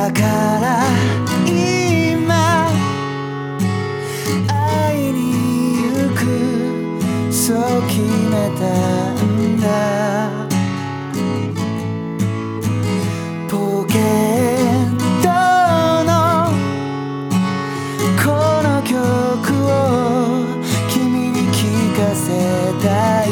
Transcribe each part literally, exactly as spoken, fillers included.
だから今会いに行く、そう決めたんだ。ポケットのこの曲を君に聴かせたい。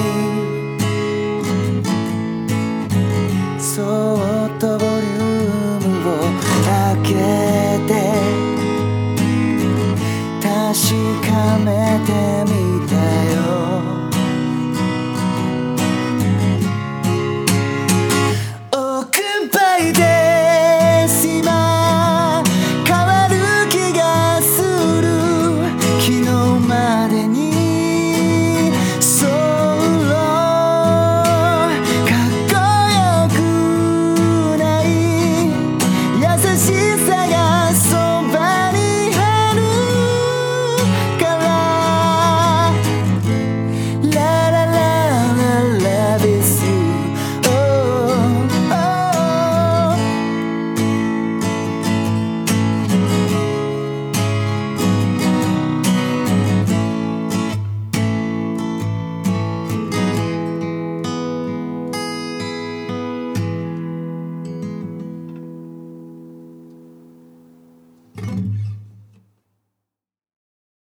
そっとボリュームを開けて確かめてみ